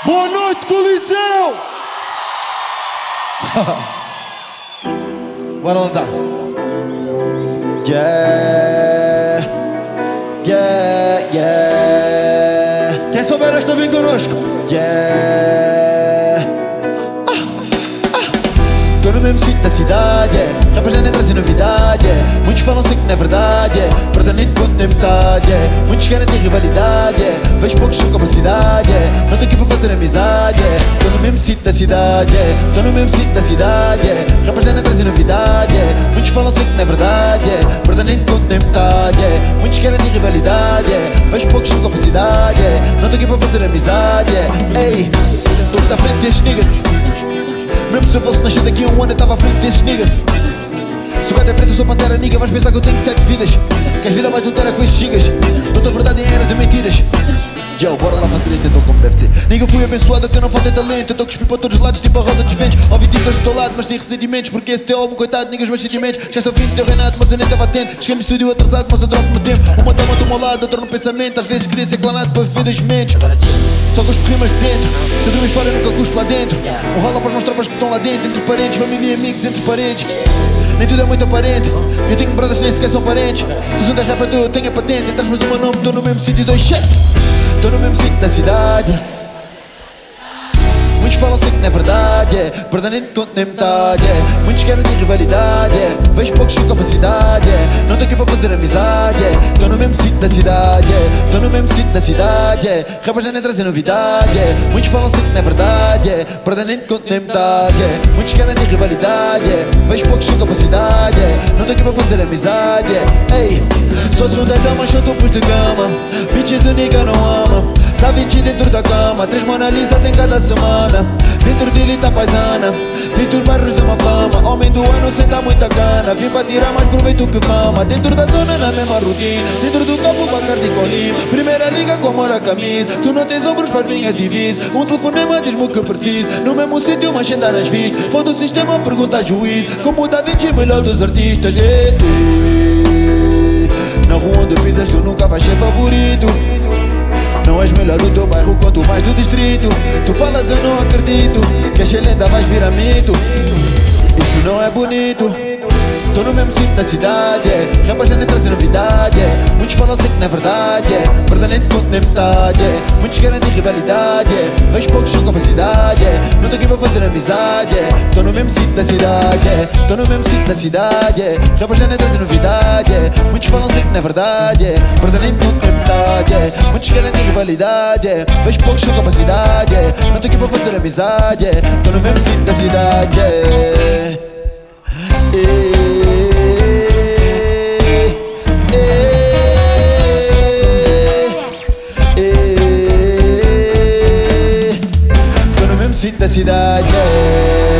Boa noite, Coliseu! Bora lá dar. Yeah, yeah, yeah. Quem souber esta vem connosco. Yeah. Tô no mesmo sítio da cidade, rappers nem trazem novidade. Muitos falam sei que não é verdade, verdade nem te conto nem metade. Muitos querem ter rivalidade, vejo poucos com capacidade. Não tô aqui para fazer amizade. Tô no mesmo sítio da cidade, tô no mesmo sítio da cidade. Rappers nem trazem novidade. Muitos falam sei que não é verdade, verdade nem te conto nem metade. Muitos querem ter rivalidade, vejo poucos com capacidade. Não tô aqui para fazer amizade. Ei, tô muito à frente destes niggas. Mesmo se eu fosse nascer daqui a um ano eu tava à frente desses niggas. Se o gato é preto eu sou pantera, nigga, vais pensar que eu tenho 7 vidas. Que as vidas mais adultera com estes gigas. Não tô verdade em era de mentiras. Yo, bora lá fazer isto então como deve ser. Nigga, fui abençoado que eu não faltei talento. Eu tô cuspir para todos os lados tipo a rosa dos ventos. Ouvi dicas do teu lado mas sem ressentimentos. Porque esse teu homem, coitado, niggas meus sentimentos. Já estou fim do teu reinado mas eu nem estava atento. Cheguei no estúdio atrasado mas eu dropo no tempo. Uma toma do meu lado, outra no pensamento. Às vezes queria ser clanado para viver 2 momentos. Só cuspo rimas de dentro. Se eu dormir fora eu nunca cuspo lá dentro. Um rola para as meus tropas que estão lá dentro. Entre parentes, família e amigos entre paredes. Nem tudo é muito aparente. Eu tenho brothers que nem sequer são parentes. Se assunto é rap eu tenho a patente. Entras mais o meu nome, tô no mesmo sítio 2 check. Tô no mesmo sítio da cidade. Muitos falam sei que não é verdade, verdade nem te conto nem metade. Muitos querem ter rivalidade, vejo poucos com capacidade. Não tô aqui para fazer amizade. Tô no mesmo sítio da cidade, tô no mesmo sítio da cidade. Rappers nem trazem novidade. Muitos falam sei que não é verdade, verdade nem te conto nem metade. Muitos querem ter rivalidade, vejo poucos com capacidade. Não tô aqui para fazer amizade. Ei, sou sundadão mas sou topos de gama. Bitches o nigga não ama. Tá 20 dentro da cama, 3 Mona Lisas em cada semana. Dentro de Lita paisana, desde os bairros de uma fama. Homem do ano sem dar muita cana. Vim para tirar mais proveito que fama. Dentro da zona na mesma rotina. Dentro do campo Bacardi com lima. Primeira liga com amor a camisa. Tu não tens ombros para as minhas divisas. Um telefonema diz-me o que preciso. No mesmo sítio mas sem dar as vistas. Foda o sistema, pergunta a juiz. Como o Da Vinci, melhor dos artistas. Na rua onde pisas tu nunca vais ser favorito. Não és melhor do teu bairro quanto mais do distrito. Tu falas eu não acredito que és lenda vais virar mito. Isso não é bonito. Tô no mesmo sítio da cidade, rappers nem trazem novidade. Muitos falam sei que não é verdade, verdade nem te conto nem metade. Muitos querem ter rivalidade, vejo poucos com capacidade. Não tô aqui para fazer amizade. Tô no mesmo sítio da cidade, tô no mesmo sítio da cidade. Rappers nem trazem novidade. Muitos falam sei que não é verdade, verdade nem te conto nem metade. Muitos querem ter rivalidade, vejo poucos com capacidade. Não tô aqui para fazer amizade. Tô no mesmo sítio da cidade. Tô no mesmo sítio da cidade.